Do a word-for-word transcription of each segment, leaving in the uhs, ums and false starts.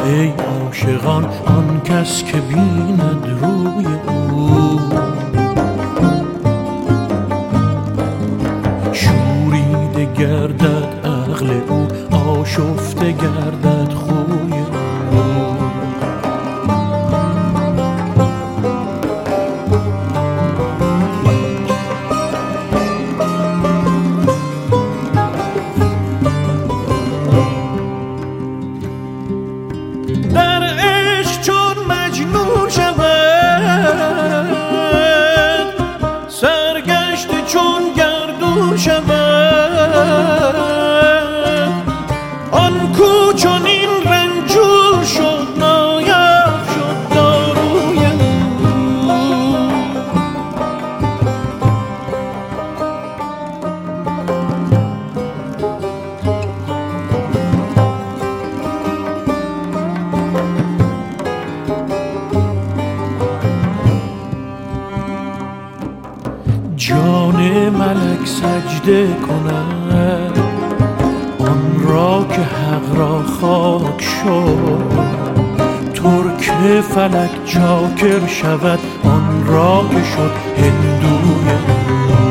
ای عاشقان آن کس که بیند روی او، شوریده گردد عقل او، آشفته گردد خوی او. در عشق چون مجنون شود، سرگشته چون گردون شود، آن کو چون این رنجور شد نایب شد داروی او. جان ملک سجده کند آن را که حق را خاک شد، ترک فلک چاکر شود آن را که شد هندوی او.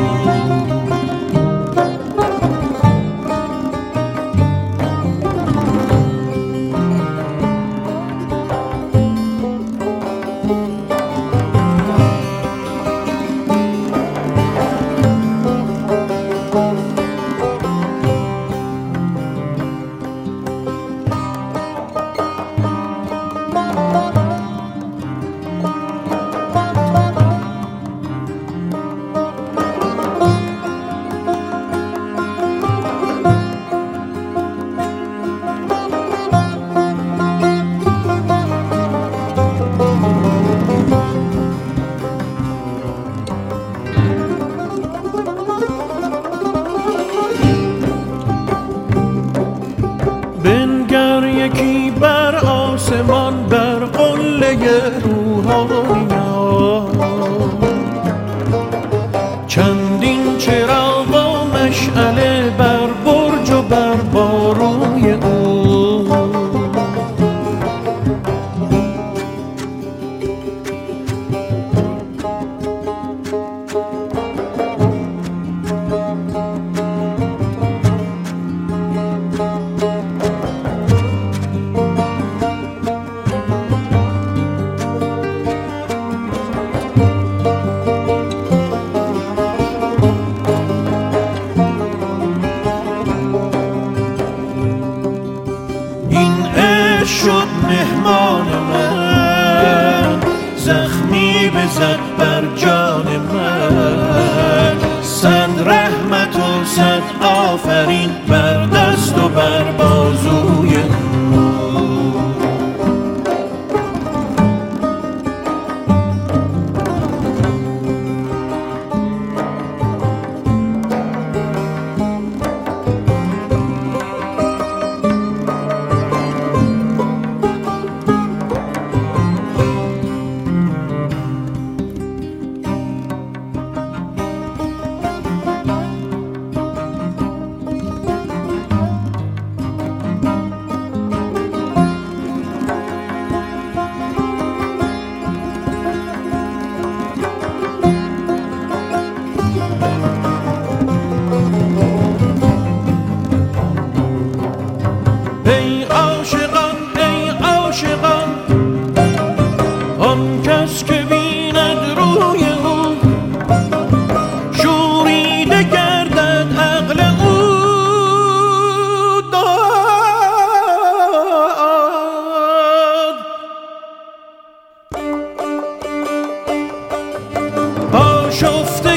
بنگر یکی بر آسمان بر قله روحانیان، چندین چراغ و مشعله بر برج و بر باروی او. شد مهمان من، زخمی بزد بر جان من، صد رحمت و صد آفرین بر دست و بر بازوی او. ای عاشقان ای عاشقان آن کس که بیند روی او، شوریده گردد عقل او، داد آشفته